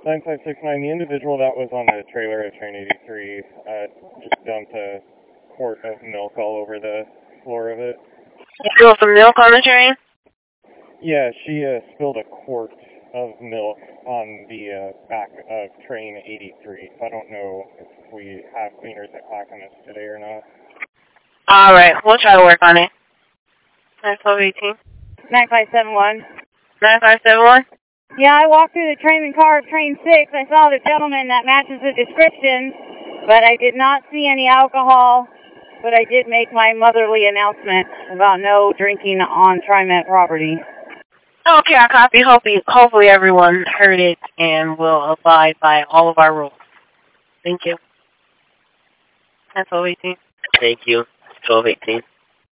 9569, the individual that was on the trailer at Train 83 just dumped a quart of milk all over the floor of it. You spilled some milk on the train? Yeah, she spilled a quart of milk on the back of Train 83. So I don't know if we have cleaners at Clackamas today or not. Alright, we'll try to work on it. 91218. 9571. 9571? Yeah, I walked through the train car of Train 6. I saw the gentleman that matches the description, but I did not see any alcohol. But I did make my motherly announcement about no drinking on TriMet property. Okay, I copy. Hopefully everyone heard it and will abide by all of our rules. Thank you. 1218. Thank you. 1218.